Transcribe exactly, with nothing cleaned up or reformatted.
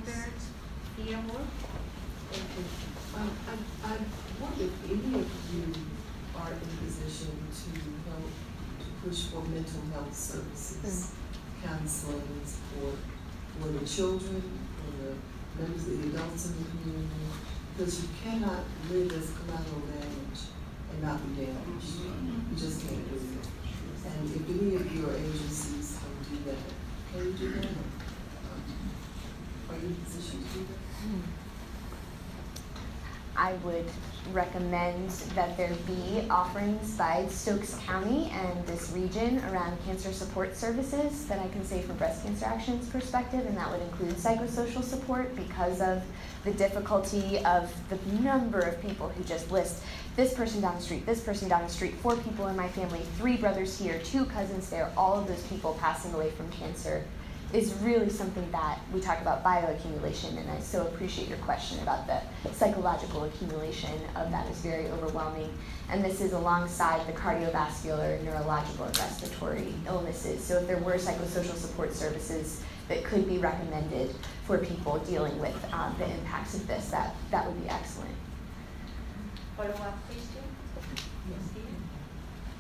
Councilmember Fillmore. Thank you. Um, I, I wonder if any of you are in a position to help to push for mental health services, mm. counseling, support for the children, for the members of the adults in the community, because you cannot live as collateral damage and not be damaged. Mm-hmm. You just can't do it. And if any of your agencies can do that, can you do that? Um, are you in a position to do that? Mm. I would recommend that there be offerings by Stokes County and this region around cancer support services that I can say from Breast Cancer Action's perspective, and that would include psychosocial support because of the difficulty of the number of people who just list this person down the street, this person down the street, four people in my family, three brothers here, two cousins there, all of those people passing away from cancer is really something that we talk about bioaccumulation, and I so appreciate your question about the psychological accumulation of that is very overwhelming. And this is alongside the cardiovascular, neurological, and respiratory illnesses. So if there were psychosocial support services that could be recommended for people dealing with um, the impacts of this, that, that would be excellent. Follow-up question? Yes, Steve?